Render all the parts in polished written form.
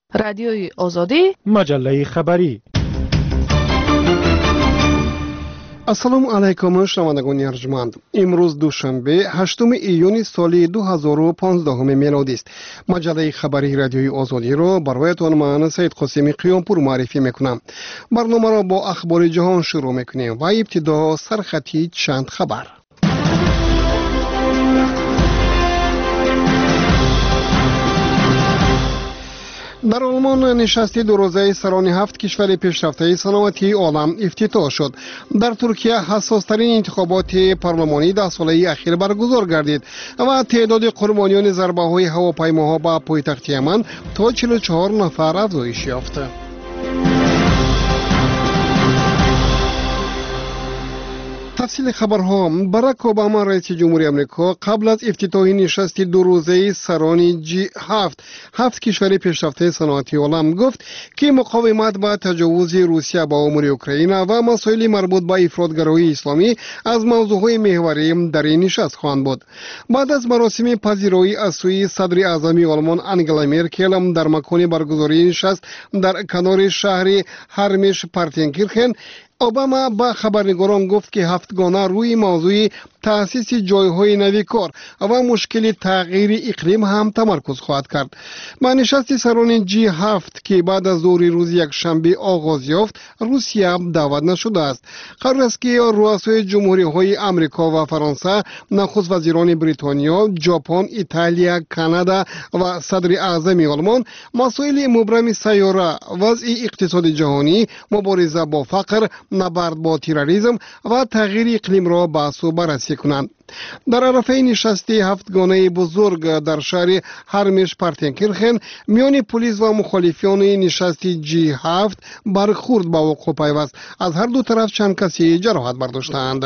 رادیوی آزادی، مجله خبری. السلام علیکم شنوندگان ارجمند. امروز دوشنبه 8 ایون سال 2015 میلادی است. مجله خبری رادیوی آزادی را برایتان من سید قاسمی قیامپور معرفی میکنم. برنامه را با اخبار جهان شروع میکنیم و ابتدا سرخطی چند خبر. در آلمان نشست دو روزه سران 7 کشور پیشرفته صنعتی عالم افتتاح شد. در ترکیه حساس‌ترین انتخابات پارلمانی 10 ساله اخیر برگزار گردید و تعداد قربانیان ضربه‌های هواپیماها به پایتخت یمن تا 44 نفر افزایش یافت. تفصیل خبرها. باراک اوباما رئیس جمهوری آمریکا قبل از افتتاح نشست دو روزه سران هفت کشور پیشرفته صنعتی عالم گفت که مقاومت به تجاوز روسیه به امور اوکراین و مسائل مربوط به افراطگرایی اسلامی از موضوعهای محوری در این نشست خواهند بود. بعد از مراسم پذیرایی از سوی صدر اعظم آلمان انگلا مرکل در مکان برگزاری نشست در کنار شهر هرمش پارتنکیرخن، اوباما با خبرنگاران گفت که هفتگانه روی موضوع تأسیس جایهای نوی کار و مشکل تغییر اقلیم هم تمرکز خواهد کرد. با نشست سران G7 که بعد از ظهر روز یکشنبه آغاز یافت، روسیه دعوت نشده است. قرار است که رؤسای جمهوری‌های آمریکا و فرانسه، نخست وزیران بریتانیا، ژاپن، ایتالیا، کانادا و صدر اعظم آلمان مسائل مبرم سیاره، وضع اقتصاد جهانی، مبارزه با فقر، نبرد با تروریسم و تغییر اقلیم را بحث و بررسی کنند. در عرفه نشست هفتگانه بزرگ در شهر هرمش پارتنکیرخن میان پلیس و مخالفان نشست G7 برخورد با وقوع پیوست. از هر دو طرف چند کسی جراحت برداشتند.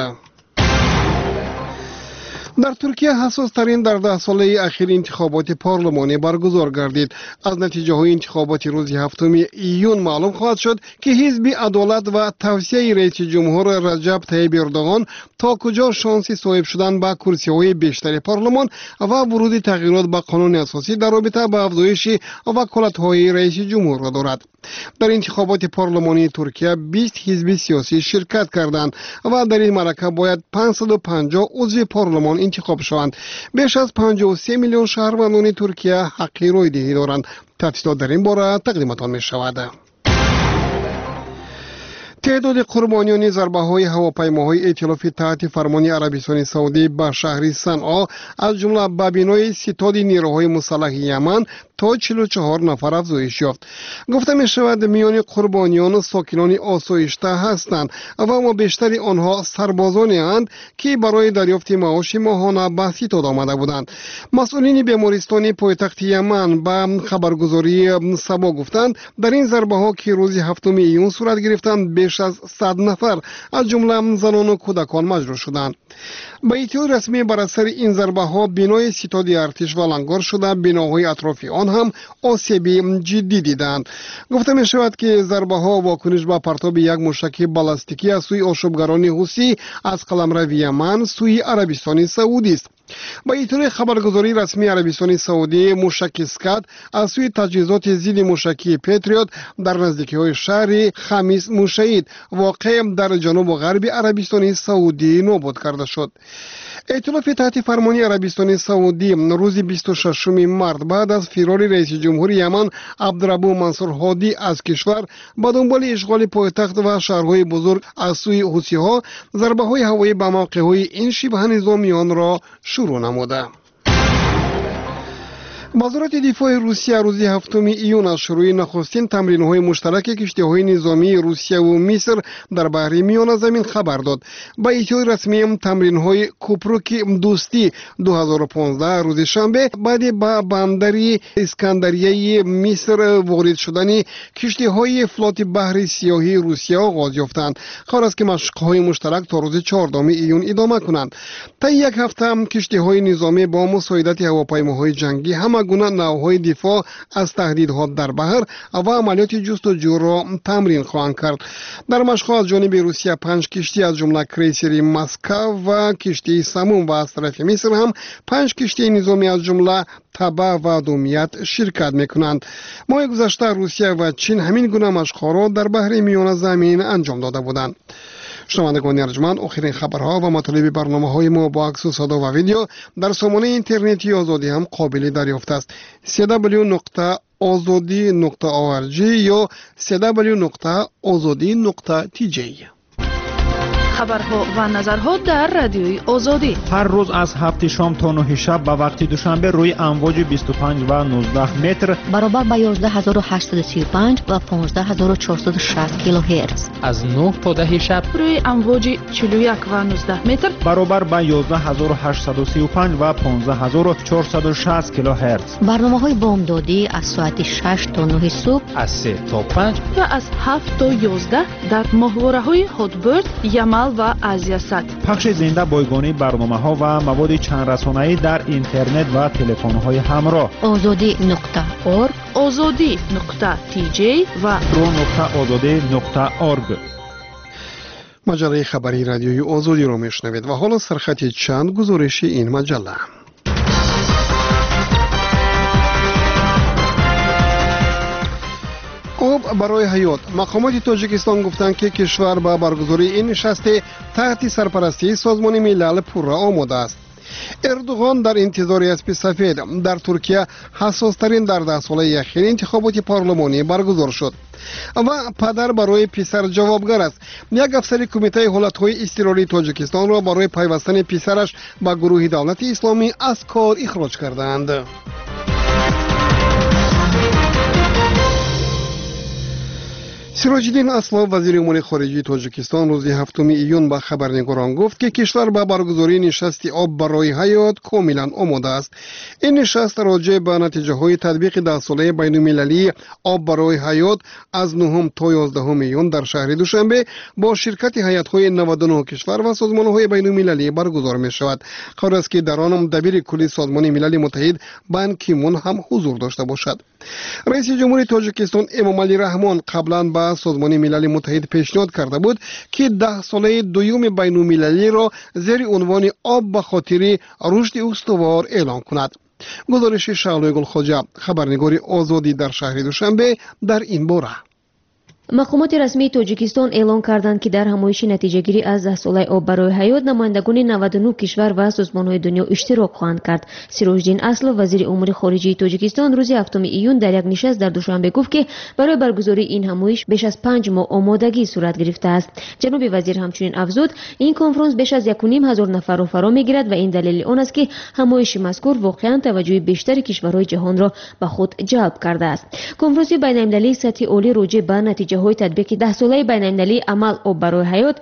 در ترکیه حساس ترین در 10 ساله اخیر انتخابات پارلمانی برگزار گردید. از نتیجه های انتخابات روز 7 ایون معلوم خواهد شد که حزب عدالت و توسعه رئیس جمهور رجب طیب اردوغان تا کجا شانسی صاحب شدن به کرسی های بیشتر پارلمان و ورود تغییرات به قانون اساسی در رابطه با افزایش وکالت های رئیس جمهور را دارد. در انتخابات پارلمانی ترکیه 20 حزب سیاسی شرکت کردند و در این معرکه باید 550 عضو پارلمان انتخاب شوند. بیش از 53 میلیون شهروندان ترکیه حق رای دهی دارند. تفصیلات در این باره تقدیمتان می شود. تعداد قربانیان ضربه‌های هواپیماهای ائتلاف تحت فرمان عربستان سعودی به شهر صنعا از جمله به بنای ستاد نیروهای مسلح یمن تا 44 نفر افزایش یافت. گفته می شود میان قربانیان ساکنان آسایشته هستند و اما بیشتر آنها سربازانی اند که برای دریافت معاش ماهانه به ستاد آمده بودند. مسئولین بیمارستان پایتخت یمن به خبرگزاری سبا گفتند در این ضربه‌ها که روز 7 ایون صورت گرفتند بیش از 100 نفر از جمله زنان و کودکان مجروح شدند. با اطلاع رسمی بر اثر این ضربه‌ها بنای ستاد ارتش ولنگار شده، بناهای اطراف آن هم آسیب جدی دیدند. گفته می شود که ضربه‌ها واکنش به پرتاب یک موشک بالستیکی از سوی آشوبگران حوثی از قلمرو یمن سوی عربستان سعودی است. با اطلاع خبرگزاری رسمی عربستان سعودی، موشک اسکات از سوی تجهیزات ضد موشکی پتریوت در نزدیکی‌های شهر خمیس موشهید واقع در جنوب و غرب عربستان سعودی نابود کرده شد. ائتلاف تحت فرمان عربستان سعودی روز 26 مارس بعد از فرار رئیس جمهور یمن عبدالربو منصور هادی از کشور به دنبال اشغال پایتخت و شهرهای بزرگ از سوی حوثی‌ها ضربه‌های هوایی به موقع‌های این شبه نظامیان را شروع نموده. وزارت دفاع روسیه روز 7 ایون از شروع نخستین تمرین‌های مشترک کشتی‌های نظامی روسیه و مصر در بحر میانه زمین خبر داد. با اطلاع رسمی تمرین‌های کوپروک دوستی 2015 روز شنبه بعد به بندر اسکندریه مصر وارد شدن کشتی‌های فلات بحر سیاهی روسیه آغاز یافتند. قرار است که مشق‌های مشترک تا روز 14 ایون ادامه کنند. تا یک هفته کشتی‌های نظامی با مساعدت هواپیماهای جنگی همه همه گونه نوعهای دفاع از تهدیدات در بحر و عملیات جستجو را تمرین خواهند کرد. در مشق‌ها از جانب روسیه 5 کشتی از جمله کریسری مسکو و کشتی سموم و از طرف مصر هم 5 کشتی نظامی از جمله تبع و دومیت شرکت میکنند. ماه گذشته روسیه و چین همین گونه مشق‌ها را در بحر میان زمین انجام داده بودند. شنوندگان ارجمند، آخرین خبرها و مطالب برنامه‌های ما با عکس و صدا و ویدیو در سامانه اینترنتی آزادی هم قابل دریافت است. www.azadi.org یا www.azadi.tj. خبرها و نظرها در رادیوی آزادی هر روز از 7 شام تا 9 شب به وقت دوشنبه روی امواج 25 و 19 متر برابر با 11835 و 15460 کیلوهرتز. از 9 تا 10 شب روی امواج 41 و 19 متر برابر با 11835 و 15460 کیلوهرتز. برنامه‌های بامدادی از ساعت 6 تا 9 صبح، از 3 تا 5 و از 7 تا 11 در ماهواره‌های هاتبرد، یمل و آزیاسات. پخش زنده بایگانی برنامه‌ها و مواد چند رسانه‌ای در اینترنت و تلفن‌های همراه. azadi.org، azadi.tj و pro.azadi.org. مجله خبری رادیوی آزادی را میشنوید و حالا سرخط چند گزارش این مجله. آب برای حیات. مقامات تاجیکستان گفتند که کشور با برگزاری این نشست تحت سرپرستی سازمان ملل پورا آماده است. اردوغان در انتظار اسب سفید. در ترکیه حساس‌ترین در 10 ساله اخیر انتخابات پارلمانی برگزار شد و پدر برای پسر جوابگر است. یک افسر کمیته حالت‌های اضطراری تاجیکستان را برای پیوستن پسرش به گروه دولت اسلامی از کار اخراج کردند. سراج الدین اسلام وزیر امور خارجه تاجیکستان روز 7 ایون به خبرنگاران گفت که کشور به برگزاری نشست آب برای حیات کاملا آماده است. این نشست راجع به نتیجه های تطبیق 10 ساله بین المللی آب برای حیات از 9 تا 11 ایون در شهر دوشنبه با شرکت هیئت های 99 کشور و سازمان های بین المللی برگزار می شود. قرار است که در آن دبیر کلی سازمان ملل متحد بان کی مون هم حضور داشته باشد. رئیس جمهور تاجیکستان امام علی رحمان قبلا با سازمان ملل متحد پیشنهاد کرده بود که 10 ساله دوم بین المللی را زیر عنوان آب به خاطر رشد استوار اعلان کند. گزارش شعله گل خواجه، خبرنگار آزادی در شهر دوشنبه در این باره. مقامات رسمی تاجیکستان اعلان کردند که در همایش نتیجه‌گیری از 10 ساله آب برای حیات نمایندگان 99 کشور و سازمان‌های دنیا اشتراک خواهند کرد. سراج الدین اصل وزیر امور خارجه تاجیکستان روز 7 ایون در یک نشست در دوشنبه گفت که برای برگزاری این همایش بیش از 5 ماه آمادگی صورت گرفته است. جناب وزیر همچنین افزود این کنفرانس بیش از 1.5 نفر را فرا می‌گیرد و این دلیل آن است که همایش مذکور واقعاً توجه بیشتر کشورهای جهان را به خود جلب کرده است. کنفرانس بین‌المللی سطح عالی راجع به نتیجه های تطبیق 10 ساله بین المللی عمل آب برای حیات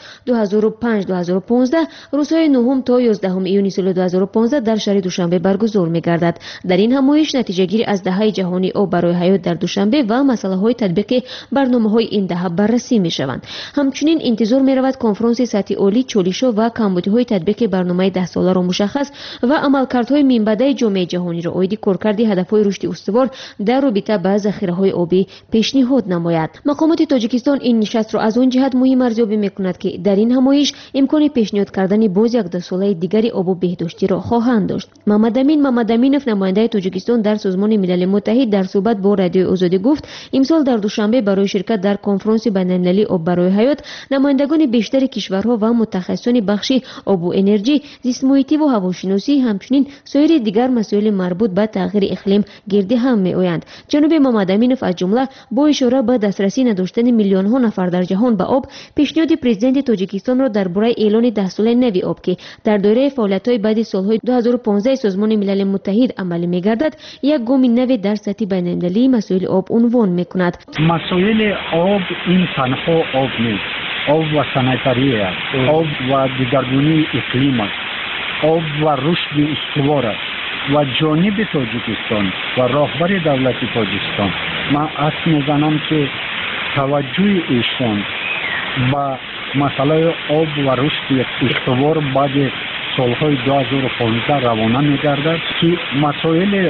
2005-2015 روزهای 9 تا 11 ایون سال 2015 در شهر دوشنبه برگزار می‌گردد. در این همایش نتیجه گیری از دهه جهانی آب برای حیات در دوشنبه و مسئله های تطبیق برنامه‌های این دهه بررسی می‌شوند. همچنین انتظار می‌رود کنفرانس سطح عالی چالش‌ها و کمبودی‌های تطبیق برنامه 10 ساله را مشخص و عملکردهای منبع جامعه جهانی را اوید کارکرد هدف‌های رشد استوار در رابطه با ذخیره‌های آبی پیشنهاد نماید. مقامات تاجیکستان این نشست را از آن جهت مهم ارزیابی می‌کند که در این همایش امکان پیشنهاد کردن باز یک 10 ساله دیگری آب و بهداشتی را خواهند داشت. محمد امینov نماینده تاجیکستان در سازمان ملل متحد در صحبت با رادیو آزادی گفت امسال در دوشنبه برای شرکت در کنفرانس بین‌المللی آب برای حیات نمایندگان بیشتر کشورها و متخصصان بخش آب و انرژی، زیست محیطی و هواشناسی همچنین سایر دیگر مسائل مربوط به تغییر اقلیم گرد هم می‌آیند. جناب محمد امینov از جمله با اشاره به دسترسی نداشتن میلیون ها نفر در جهان به آب پیشنهاد پرزیدنت تاجیکستان را درباره اعلان 10 ساله نوی آب که در دایره فعالیت‌های بعد سال‌های 2015 سازمان ملل متحد عملی می‌گردد یک گام نوی در سطح بین‌المللی مسائل آب عنوان می‌کند. مسائل آب این تنها آب نیست، آب و صنعتی است، آب و دگرگونی اقلیم است، آب و رشد استوار است و جانب تاجیکستان و راهبر دولت تاجیکستان من اسم میزنم که توجه ایشان با مسئله آب و رشد استوار بعد سالهای 2015 روانه می‌گردد که مسائل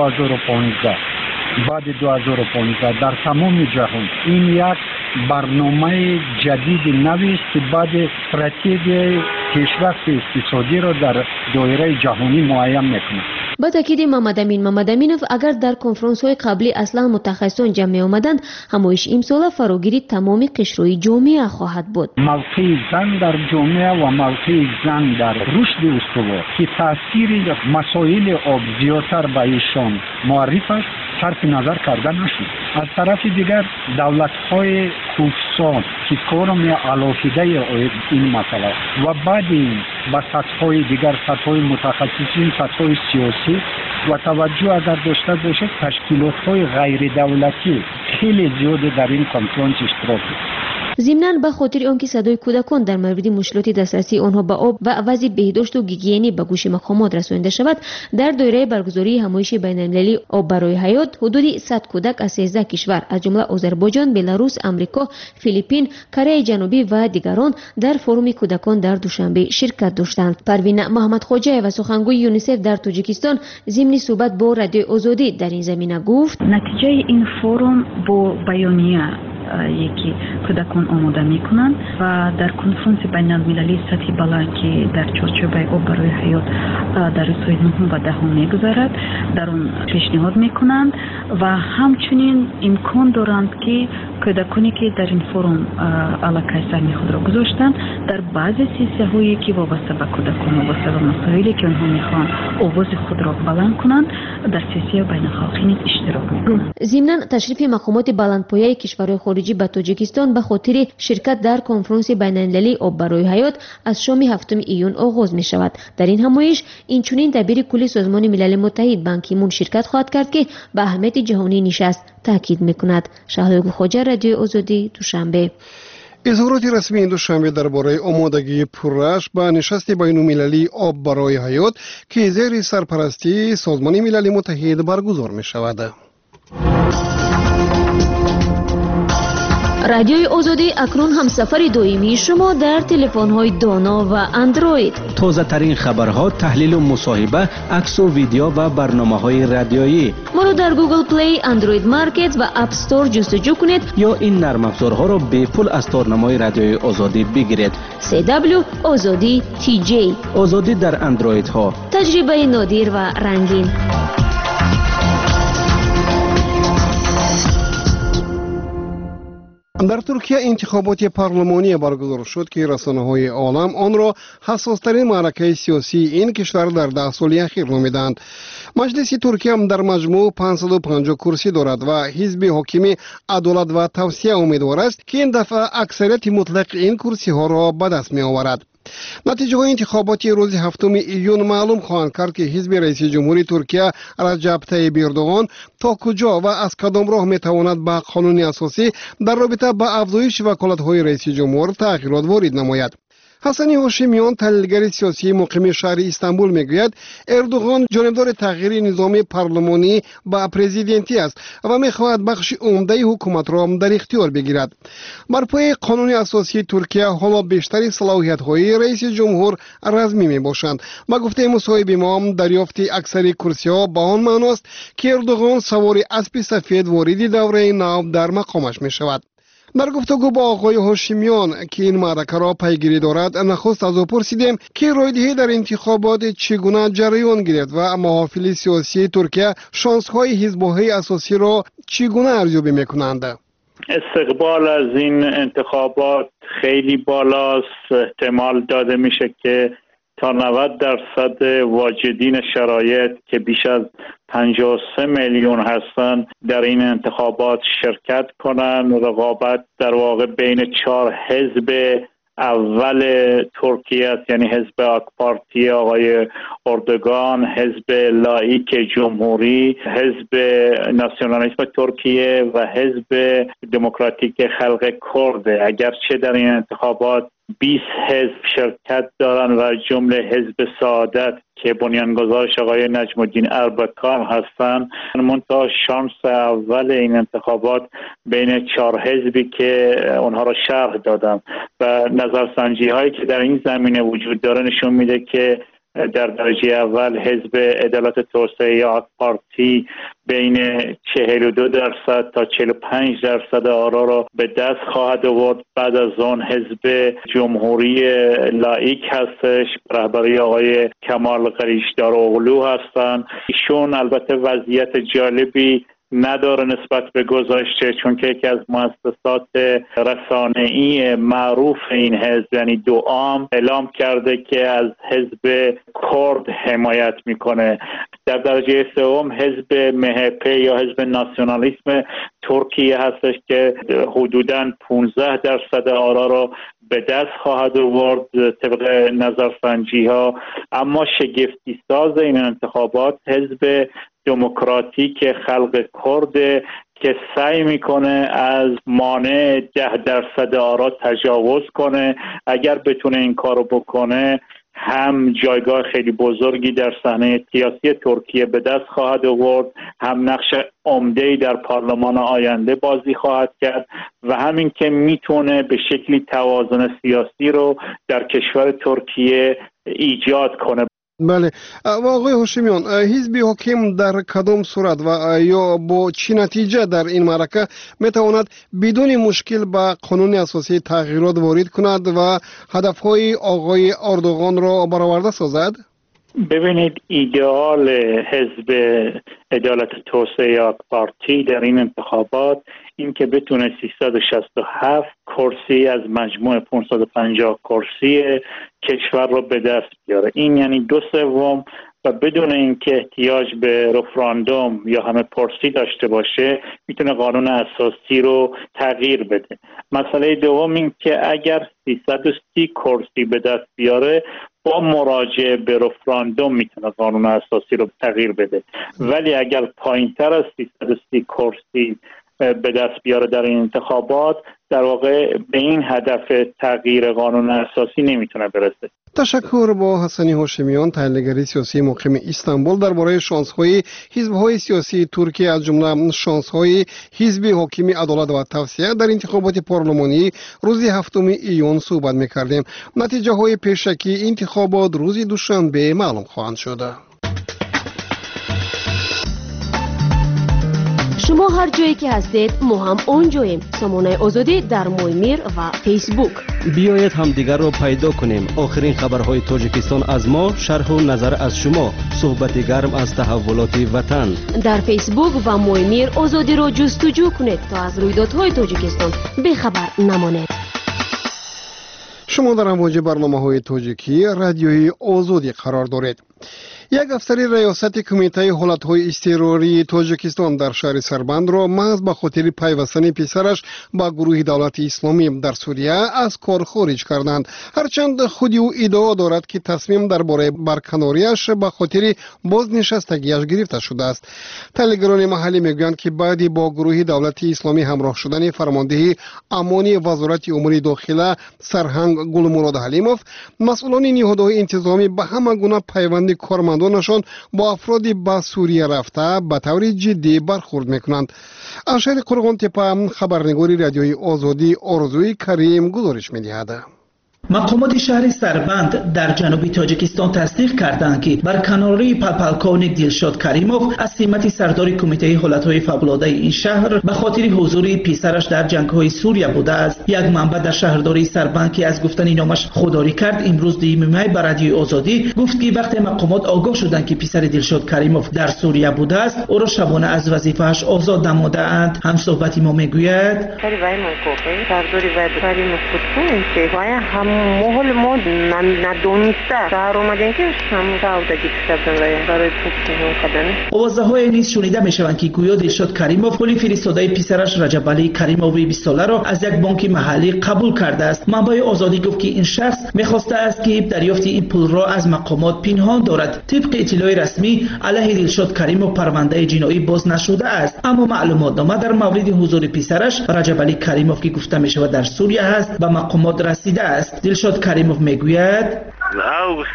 2015 بعد 2015 در تمام جهان این یک برنامه جدید نوی است که بعد استراتژی پیشرفت اقتصادی را در دایره جهانی معین می‌کند. با تاکید محمد امینov اگر در کنفرانس های قبلی اصلا متخصصان جمع می آمدند، همایش امسال فراگیری تمام قشرهای جامعه خواهد بود. موقع زن در جامعه و موقع زن در رشد استوار که تاثیر مسائل آب زیادتر به ایشان معرف است صرف نظر کرده نشد. از طرف دیگر دولت‌های خصوصی که کارم علاقیده این مسئله و بعد این به سطح‌های دیگر سطح‌های متخصصین سطح‌های سیاسی و توجه اگر داشته باشد تشکیلات‌های غیر دولتی خیلی زیاد در این کنفرانس اشتراک دارند. ضمناً به خاطر آنکه صدای کودکان در مورد مشکلات دسترسی آنها به آب و وضع بهداشت و گیگینی به گوش مقامات رسانیده شود، در دایره برگزاری همایش بین‌المللی آب برای حیات حدود 100 کودک از 13 کشور از جمله آذربایجان، بلاروس، آمریکا، فیلیپین، کره جنوبی و دیگران در فروم کودکان در دوشنبه شرکت داشتند. پروین محمدخواجه و سخنگوی یونیسف در تاجیکستان ضمن صحبت با رادیوی آزادی در این زمینه گفت: نتیجه این فروم با بیانیه یکی کودکان آماده میکنند و در کنفرانس بین المللی سطحی بلند که در چارچوب آب برای حیات در روزهای 9 و 10 میگذرد در آن پیشنهاد میکنند و همچنین امکان دارند که کودکانی که در این فروم علاقه سهمی خود را گذاشتند در بعضی سیسیه‌هایی که وابسته به کودکان وابسته به مسائلی که آنها میخوان آواز خود را بلند کنند در سیسیه بین‌الخالقی نیز اشتراک میکنند. ضمناً تشریف مقامات بلندپایه کشورهای خارجی به تاجیکستان به خاطر شرکت در کنفرانس بین‌المللی آب برای حیات از شام 7 ایون آغاز می شود. در این همایش اینچنین دبیر کل سازمان ملل متحد بان کی مون شرکت خواهد کرد که به اهمیت جهانی نشست تاکید میکند. شهلا خواجه، رادیو آزادی، دوشنبه. اظهارات رسمی این دوشنبه درباره آمادگی پررش به نشست بین‌المللی آب برای حیات که زیر سرپرستی سازمان ملل متحد برگزار می شود. رادیوی آزادی اکنون همسفر دائمی شما در تلفن‌های دانا و اندروید. تازه ترین خبرها، تحلیل و مصاحبه، عکس و ویدیو و برنامه‌های رادیویی. ما رو در گوگل پلی، اندروید مارکت و اپ استور جستجو کنید یا این نرم افزارها را به پول از تارنمای رادیوی آزادی بگیرید. CW آزادی TJ. آزادی در اندروید ها. تجربه نادر و رنگین. در ترکیه انتخابات پارلمانی برگزار شد که رسانه‌های عالم آن را حساس‌ترین معرکه سیاسی این کشور در 10 سال اخیر نامیدند. مجلس ترکیه هم در مجموع 550 کرسی دارد و حزب حاکم عدالت و توسعه امیدوار است که این دفعه اکثریت مطلق این کرسی ها را به دست می آورد. نتیجه های انتخابات روز 7 ایون معلوم خواهند کرد که حزب رئیس جمهوری ترکیه رجب طیب اردوغان تا کجا و از کدام راه می تواند به قانون اساسی در رابطه با افزایش وکالت های رئیس جمهور تغییرات وارد نماید. حسنی هاشمیان، تحلیلگر سیاسی مقیم شهر استانبول میگوید اردوغان جانبدار تغییر نظام پارلمانی با پرزیدنتی است و میخواهد بخش عمده حکومت را در اختیار بگیرد. بر پای قانون اساسی ترکیه حالا بیشتر صلاحیت های رئیس جمهور رسمی می باشند. با گفته مصاحبه ما دریافت اکثر کرسی ها با آن معناست که اردوغان سوار اسب سفید وارد دوره نو در مقامش می شود. در گفتگو با آقای هاشمیان که این معرکه را پیگیری دارد، نخست از او پرسیدیم که رایدهی در انتخابات چگونه جریان گیرد و محافل سیاسی ترکیه شانس‌های حزب‌های اساسی را چگونه ارزیابی می‌کنند. استقبال از این انتخابات خیلی بالاست. احتمال داده میشه که تا 90% واجدین شرایط که بیش از 53 میلیون هستند در این انتخابات شرکت کنند. رقابت در واقع بین 4 حزب اول ترکیه است، یعنی حزب آک پارتی آقای اردوغان، حزب لایک جمهوری، حزب ناسیونالیسم ترکیه و حزب دموکراتیک خلق کرد. اگرچه در این انتخابات 20 حزب شرکت دارن و جمله حزب سعادت که بنیانگذارش آقای نجم الدین اربکان هستن. منتها شانس اول این انتخابات بین 4 حزبی که اونها را شرح دادم و نظرسنجی هایی که در این زمینه وجود داره نشون میده که در درجه اول حزب عدالت توسعه یا آک پارتی بین 42% تا 45% آرا را به دست خواهد آورد. بعد از آن حزب جمهوری لایک هستش، رهبری آقای کمال قریشداراوغلو هستند. ایشون البته وضعیت جالبی نداره نسبت به گذشته، چون که یکی از مؤسسات رسانه‌ای معروف این حزب یعنی دوام اعلام کرده که از حزب کرد حمایت میکنه. در درجه سوم حزب MHP یا حزب ناسیونالیسم ترکیه هستش که حدوداً 15% آرا را به دست خواهد آورد طبق نظرسنجی ها. اما شگفتی ساز این انتخابات حزب دموکراتیک خلق کرد که سعی میکنه از مانع 10% آرا تجاوز کنه. اگر بتونه این کارو بکنه هم جایگاه خیلی بزرگی در صحنه سیاسی ترکیه به دست خواهد آورد، هم نقش عمده‌ای در پارلمان آینده بازی خواهد کرد و همین که میتونه به شکلی توازن سیاسی رو در کشور ترکیه ایجاد کنه. بله و آقای هاشمیان، حزب حاکم در کدام صورت و یا با چی نتیجه در این معرکه میتواند بدون مشکل به قانون اساسی تغییرات وارد کند و هدفهای آقای اردوغان را برآورده سازد؟ ببینید، ایدئال حزب عدالت توسعه یا پارتی در این انتخابات این که بتونه 367 کرسی از مجموع 550 کرسی کشور رو به دست بیاره. این یعنی 2/3 و بدون اینکه احتیاج به رفراندوم یا همه پرسی داشته باشه میتونه قانون اساسی رو تغییر بده. مسئله دوم این که اگر 330 کرسی به دست بیاره با مراجعه به رفراندوم میتونه قانون اساسی رو تغییر بده، ولی اگر پایینتر از 330 کرسی به دست بیاره در این انتخابات در واقع به این هدف تغییر قانون اساسی نمیتونه برسه. تشکر. با حسنی هاشمیان، تحلیلگر سیاسی مقیم استانبول، درباره شانس‌های حزب‌های سیاسی ترکیه از جمله شانس‌های حزب حاکم عدالت و توسعه در انتخابات پارلمانی روز 7 ایون صحبت می‌کردیم. نتیجه‌های پیشکی انتخابات روز دوشنبه معلوم خواهند شد. شما هر جایی که هستید ما هم اونجاییم. سامانه آزادی در مویمیر و فیسبوک. بیایید همدیگر را پیدا کنیم. آخرین خبرهای تاجیکستان از ما، شرح و نظر از شما، صحبت گرم از تحولات وطن. در فیسبوک و مویمیر آزادی را جستجو کنید تا از رویدادهای تاجیکستان بیخبر نمانید. شما در امواج برنامه‌های تاجیکی رادیوی آزادی قرار دارید. یک افسر ریاست کمیته حالت‌های اضطراری تاجیکستان در شهر سربند را محض به خاطر پیوستن پسرش با گروه دولت اسلامی در سوریه از کار خارج کردند. هرچند خود او ادعا دارد که تصمیم درباره برکناریش به خاطر بازنشستگیش گرفته شده است. تحلیلگران محلی میگویند که بعد با گروه دولت اسلامی همراه شدن فرمانده امانی وزارت امور داخله سرهنگ گلمراد حلیموف، مسئولان نهادهای انتظامی به همه گونه پیوند کارمندانشان با افرادی به سوریه رفته به طور جدی برخورد میکنند. از شهر قرغان تپه خبرنگاری رادیوی آزادی آرزوی کریم گزارش میدهد. مقامات شهر سربند در جنوب تاجیکستان تصدیق کردند که برکناری پلپلکونیک دلشاد کریموف از سمت سردار کمیته حالتهای فوق‌العاده این شهر به خاطر حضور پسرش در جنگ‌های سوریه بوده است. یک منبع در شهرداری سربند که از گفتن نامش خودداری کرد امروز 2 می به رادیوی آزادی گفت که وقتی مقامات آگاه شدند که پسر دلشاد کریموف در سوریه بوده است او را شبانه از وظیفه‌اش آزاد نموده اند. هم صحبتی ما میگوید محل ما ندونسته شهر اومدن که همون سعودگی کردن برای پوکتن آوازه های نیز شنیده می شوند که گویا دلشاد کریموف پول فرستاده پسرش رجب علی کریمووی 20 ساله را از یک بانک محلی قبول کرده است. منبع آزادی گفت که این شخص می‌خواسته است که دریافت این پول را از مقامات پنهان دارد. طبق اطلاع رسمی علیه دلشاد کریموف پرونده جنایی باز نشده است، اما معلومات نامه در مورد حضور پسرش رجب علی کریموف که گفته می شود در سوریه است به مقامات رسیده است. دلشاد کریموف میگوید август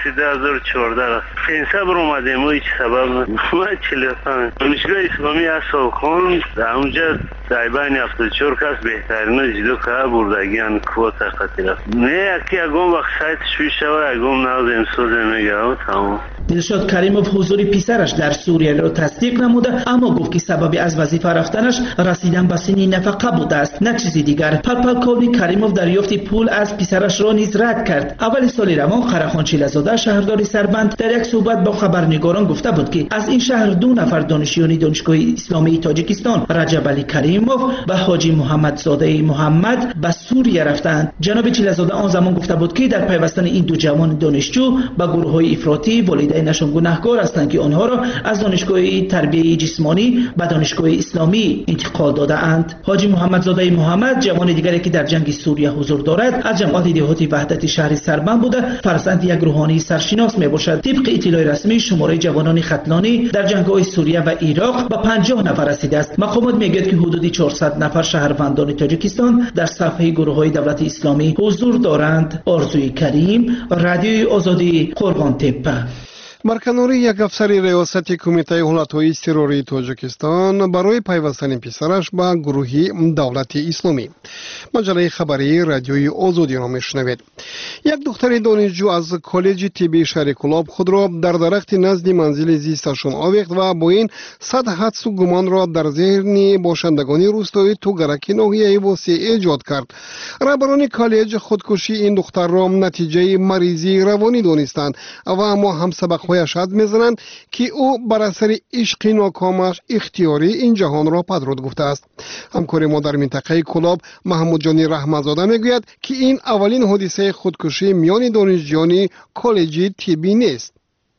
2014 сентябр اومدیم و هیچ سبب ما چلیفان دانشگاه اسلامی اصحاب خان اونجا دایبانی 74 کس بهترین جدو که بردگیان کوتا قطیرت نه یکی اگم وقت سایتش بیشتر اگم ناز امسوز میگه و تمام. دلشاد کریموف حضور پسرش در سوریه را تصدیق نموده، اما گفت که سبب از وظیفه رفتنش رسیدن به سن نفقه بوده است، نه چیزی دیگر. پلپلکونیک کریموف دریافت پول از پسرش را نیز رد کرد. اول سال روان قراخان چیله‌زاده شهردار سربند در یک صحبت با خبرنگاران گفته بود که از این شهر 2 نفر دانشیان دانشگاه اسلامی تاجیکستان رجب علی کریموف و حاجی محمد زاده محمد به سوریه رفتند. جناب چیله‌زاده آن زمان گفته بود که در پیوستن این دو جوان دانشجو به گروه‌های افراطی والدینشان گناهکار هستند که آنها را از دانشگاه تربیه جسمانی به دانشگاه اسلامی انتقال داده اند. حاجی محمد زاده محمد جوان دیگری که در جنگ سوریه حضور دارد از جماعت دهاتی وحدت شهر سربند بوده، فرزند یک روحانی سرشناس می باشد. طبق اطلاع رسمی شماره جوانان ختلانی در جنگ‌های سوریه و عراق به 50 نفر رسیده است. مقامات میگوید که حدود 400 نفر شهروندان تاجیکستان در صفحه گروه‌های دولت اسلامی حضور دارند. آرزوی کریم، رادیوی آزادی، قربان تپه. برکناری یک افسر ریاست کمیته حالتهای اضطراری تاجیکستان برای پیوستن پسرش به گروه دولت اسلامی. مجله خبری رادیوی آزادی را میشنوید. یک دختر دانشجو از کالج طبی شهر کلاب خود را در درخت نزد منزل زیستشان آویخت و با این صد حدس و گمان را در ذهن باشندگان روستای توگرک ناحیه واسع ایجاد کرد. رهبران کالج خودکشی این دختر را نتیجه مریضی روانی دانستند و اما همسبق شد میزنند که او بر اثر عشق ناکامش اختیاری این جهان را پدرود گفته است. همکار ما در منطقه کلاب محمود جانی رحمتزاده میگوید که این اولین حادثه خودکشی میان دانشجویان کالج طبی نیست.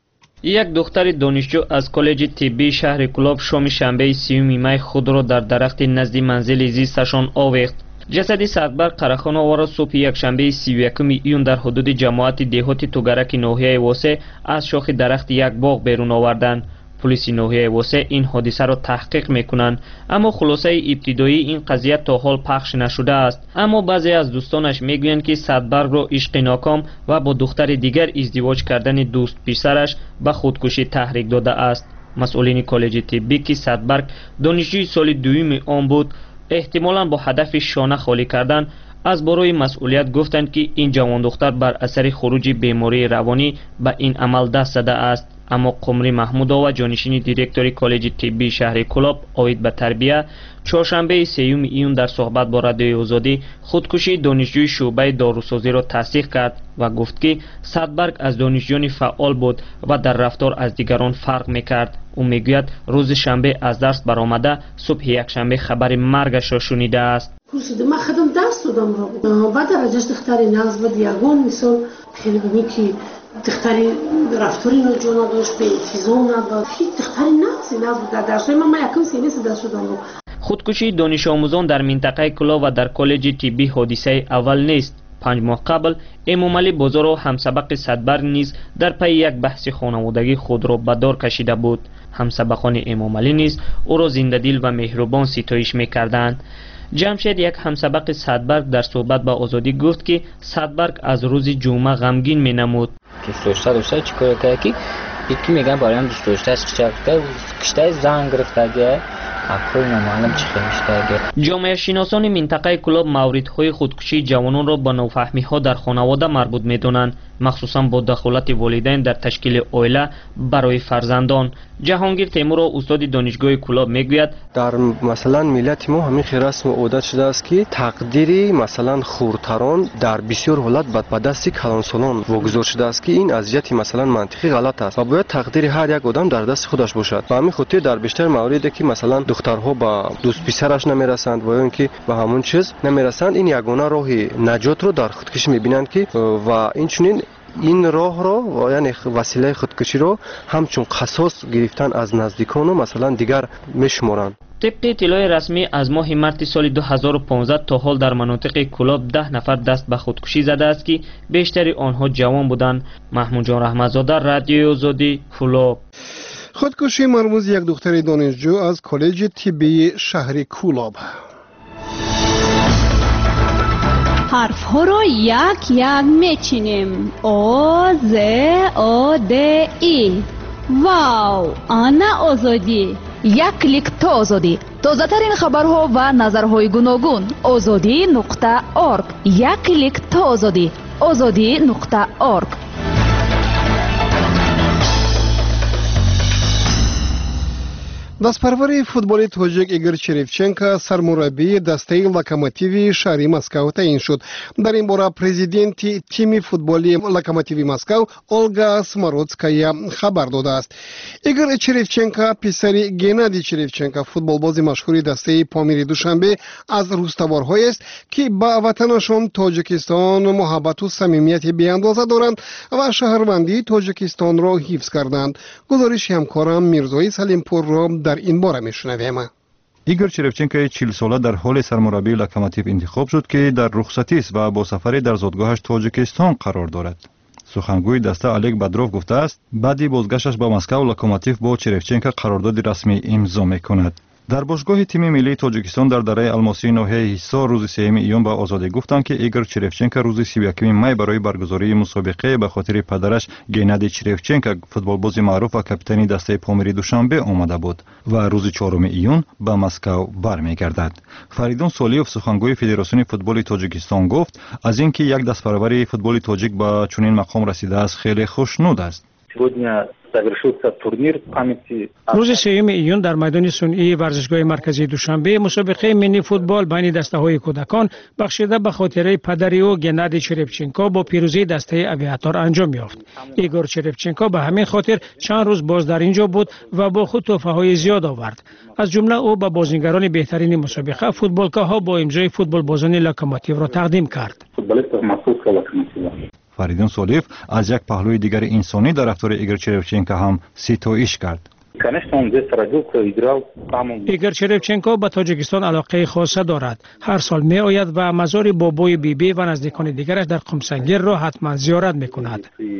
یک دختر دانشجو از کالج طبی شهر کلاب شام شنبه 30 می خود را در درخت نزد منزل زیستشان آویخت. جسد صدبر قرخان آورد صبح یکشنبه 31 ایون در حدود جماعت دهات توگرک ناحیه واسع از شاخ درخت یک باغ بیرون آوردند. پلیس ناحیه واسع این حادثه را تحقیق میکنند، اما خلاصه ابتدایی این قضیه تا حال پخش نشده است. اما بعضی از دوستانش میگویند که صدبرگ را عشق ناکام و با دختر دیگر ازدواج کردن دوست پسرش به خودکشی تحریک داده است. مسئولین کالج طبی که صدبرگ دانشجوی سال دوم آن بود احتمالاً با هدف شانه خالی کردن از برای مسئولیت گفتند که این جوان دختر بر اثر خروج بیماری روانی به این عمل دست زده است. اما قمری محمودآوا جانشین دیرکتوری کالج طبی شهر کلاب اوید به تربیه چهارشنبه 3 ایون در صحبت با رادیوی آزادی خودکشی دانشجوی شعبه داروسازی را تصدیق کرد و گفت که صدبرگ از دانشجویان فعال بود و در رفتار از دیگران فرق میکرد. او میگوید روز شنبه از درس برآمده صبح یکشنبه خبر مرگش را شنیده است. پرسیدم من خودم درس دادم را بعد درجهش دختری نقض بود یگان مثال خیلی که دختری رفتاری ناجوانه داشت به انتظام نبود هیچ دختری نقض بود در درس من یکم سیمیس درس دادم. خودکشی دانش آموزان در منطقه کلا و در کالج طبی حادثه اول نیست. 5 ماه قبل امام علی بازار و همسبق صدبرگ نیز در پی یک بحث خانوادگی خود را به دار کشیده بود. همسبقان امام علی نیز او را زنده‌دل و مهربان ستایش می‌کردند. جمشید یک همسبق صدبرگ در صحبت با آزادی گفت که صدبرگ از روز جمعه غمگین می‌نمود. دوست داشته چیکار کرد که یکی میگن باید دوست داشته کشته زنگ گرفته اکوی نمانم چی خیمشته. جامعه شناسان منطقه کلاب موردهای خودکشی جوانان را با نوفهمی ها در خانواده مربوط می‌دانند، مخصوصا با دخالت والدین در تشکیل عائله برای فرزندان. جهانگیر تیمور استاد دانشگاه کلاب میگوید در مثلا ملت ما همین رسم و عادت شده است که تقدیری مثلا خردتران در بسیار حالت به دست کلانسالان واگذار شده است که این اذیت مثلا منطقی غلط است و باید تقدیر هر یک آدم در دست خودش باشد. و همین خاطر در بیشتر مواردی که مثلا دخترها با دوست پسرش نمیرسند و یا اینکه به همون چیز نمیرسند، این یگانه راه نجات رو در خودکشی میبینند که و این چنین این راه را یعنی وسیله خودکشی را همچون قصاص گرفتن از نزدیکان و مثلا دیگر میشمارند. طبق اطلاع رسمی از ماه مارس سال 2015 تا حال در مناطق کلاب 10 نفر دست به خودکشی زده است که بیشتر آنها جوان بودند. محمود جان رحمتزاده، رادیوی آزادی، کلاب. خودکشی مرموز یک دختر دانشجو از کالج طبی شهر کلاب. حرفها را یک یک میچینیم. او ز او د ای. واو، آنا آزادی. یک کلیک تا آزادی. تازه ترین خبرها و نظرهای گوناگون. azadi.org. یک کلیک تا آزادی. azadi.org. дастпарвари футболи тоҷик Игор Черевченко сармураббии дастаи Локомотиви шаҳри Москав таъин шуд. дар ин бора президенти тими футболи Локомотиви Москав Олга Смородская хабар додааст. Игор Черевченко писари Геннадий Черевченко футболбози машҳури дастаи Помири Душанбе аз рӯзтаворҳоест ки ба ватанашон Тоҷикистон муҳаббату самимияти беандоза доранд ва шаҳрвандии Тоҷикистонро ҳифз карданд. гузориши ҳамкорам Мирзои Салимпурро дар ин бора мешунавем. игор черевченко 40 сола дар ҳоли сармураббии Локомотив интихоб шуд ки дар рухсатист ва бо сафаре дар зодгоҳаш Тоҷикистон қарор дорад. сухангӯи даста Олег Бодров гуфтааст, баъди бозгашташ ба Москав Локомотив бо Черевченко қарордоди расмӣ имзо мекунад. дар бошгоҳи тими миллии Тоҷикистон дар дараи алмосии ноҳияи Ҳиссор рӯзи 3 июн ба озодӣ гуфтанд ки Игор Черевченко рӯзи 31 май барои баргузории мусобиқае ба хотири падараш Геннадий Черевченко, футболбози маъруф ва капитани дастаи Помири Душанбе омада буд ва рӯзи 4 июн ба Москав бармегардад. Фаридун Солиев, сухангӯи Федератсиони футболи Тоҷикистон, гуфт, аз ин ки як дастпарвари футболи тоҷик ба чунин мақом расидааст, хеле хушнуд аст. рӯзи 3 июн дар майдони сунъии варзишгоҳи марказии Душанбе мусобиқаи мини футбол байни дастаҳои кӯдакон бахшида ба хотираи падари ӯ Геннадий Черевченко бо пирӯзии дастаи авиатор анҷом ёфт. Игор Черевченко ба ҳамин хотир чанд рӯз боз дар ин ҷо буд ва бо худ тӯҳфаҳои зиёд овард. аз ҷумла ӯ ба бозингарони беҳтарини мусобиқа футболкаҳо бо имзои футболбозони Локомотивро тақдим кард. Фаридун Солиев аз як паҳлӯи дигари инсонӣ дар рафтори Игор Черевченко ҳам ситоиш кард. игор Черевченко ба Тоҷикистон алоқаи хоса дорад. ҳар сол меояд ва мазори бобои бибӣ ва наздикони дигараш дар Қумсангирро ҳатман зиёрат мекунад.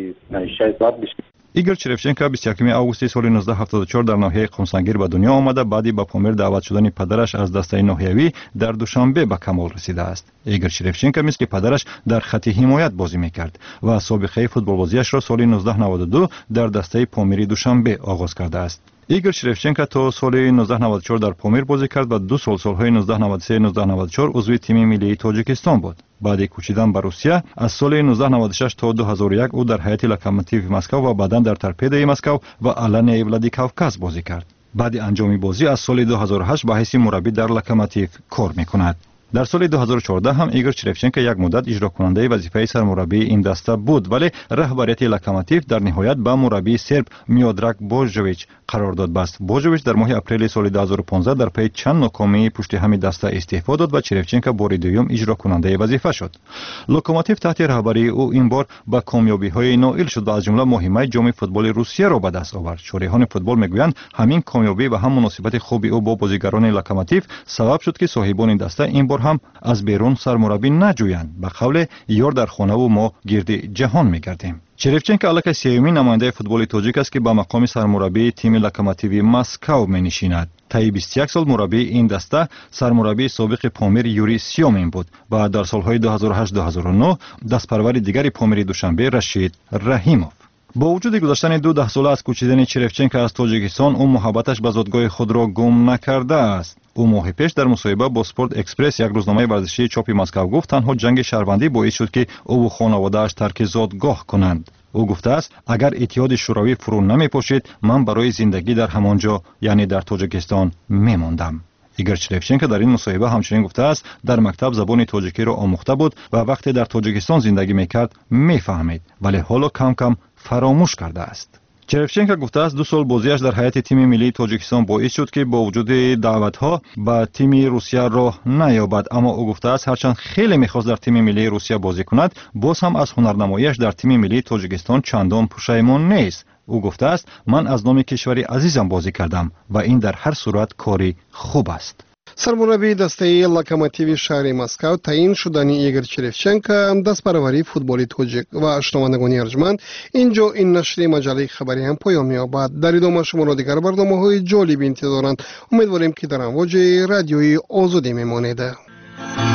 игор Черевченко 21 августи соли 1974 дар ноҳияи Қумсангир ба дунё омада, баъди ба Помир даъват шудани падараш аз дастаи ноҳиявӣ дар Душанбе ба камол расидааст. Игор Черевченко мисли падараш дар хатти ҳимоят бозӣ мекард ва собиқаи футболбозиашро соли 1992 дар дастаи Помири Душанбе оғоз кардааст. игор Черевченко то соли 1994 дар Помир бозӣ кард ва ду солҳои 1993-1994 узви тими миллии Тоҷикистон буд. баъди кӯчидан ба Русия аз соли 1996 то 2001 ӯ дар ҳайати Локомотиви Москав ва баъдан дар Торпедаи Москав ва Алания Владикавказ бозӣ кард. баъди анҷоми бозӣ аз соли 2008 ба ҳайси мураббӣ дар Локомотив кор мекунад. дар соли 2014 ҳам Игор Черевченко як муддат иҷрокунандаи вазифаи сармураббии ин даста буд, вале раҳбарияти Локомотив дар ниҳоят ба мураббии серб Миодраг Божович қарордод баст. Божович дар моҳи апрели соли 2015 дар пайи чанд нокомии пушти ҳами даста истеъфо дод ва Черевченко бори дуюм иҷрокунандаи вазифа шуд. Локомотив таҳти раҳбарии ӯ ин бор ба комёбиҳое ноил шуд ва аз ҷумла моҳи май ҷоми футболи Русияро ба даст овард. шориҳони футбол мегӯянд ҳамин комёбӣ ва ҳам муносибати хуби ӯ бо бозигарони Локомотив сабаб шуд ки соҳибони даста ин бор ҳам аз берун сармураббӣ наҷӯянд. ба қавле ёр дар хонаву мо гирди ҷаҳон мегардем. Черевченко аллакай сеюмин намояндаи футболи тоҷик аст ки ба мақоми сармураббии тими Локомотиви Москав менишинад. таи 21 сол мураббии ин даста сармураббии собиқи Помир Юрий Сёмин буд ва дар солҳои 2008-2009 дастпарвари дигари Помири Душанбе Рашид Раҳимов. бо вуҷуди гузаштани 12 сола аз кӯчидани Черевченко аз Тоҷикистон, ӯ муҳаббаташ ба зодгоҳи худро гум накардааст. ӯ моҳи пеш дар мусоҳиба бо Спорт Экспресс, як рӯзномаи варзишии чопи Москав, гуфт танҳо ҷанги шаҳрвандӣ боис шуд ки ӯ хонаводааш тарки зодгоҳ кунанд. ӯ гуфтааст, агар иттиҳоди шӯравӣ фурӯ намепошид, ман барои зиндагӣ дар ҳамон ҷо, яъне дар Тоҷикистон мемондам. игор Черевченко дар ин мусоҳиба ҳамчунин гуфтааст, дар мактаб забони тоҷикиро омӯхта буд ва вақте дар Тоҷикистон зиндагӣ мекард, мефаҳмид, вале ҳоло кам-кам фаромӯш кардааст. Черевченко гуфтааст, 2 сол бозиаш дар ҳайати тими миллии Тоҷикистон боис шуд ки бо вуҷуди даъватҳо ба тими Русия роҳ наёбад, аммо ӯ гуфтааст, ҳарчанд хеле мехост дар тими миллии Русия бозӣ кунад, боз ҳам аз ҳунарнамоиаш дар тими миллии Тоҷикистон чандон пушаймон нест. ӯ гуфтааст, ман аз номи кишвари азизам бозӣ кардам ва ин дар ҳар сурат кори хуб аст. сармураббии дастаи Локомотиви шаҳри Москав таъин шудани Игор Черевченко дастпарвари футболи тоҷик ва шунавандагони арҷманд, ин ҷо ин нашри маҷаллаи хабарӣ ҳам поён меёбад. дар идома шуморо дигар барномаҳои ҷолиб интизоранд. умедворем ки дар амвоҷи радиои Озодӣ мемонед.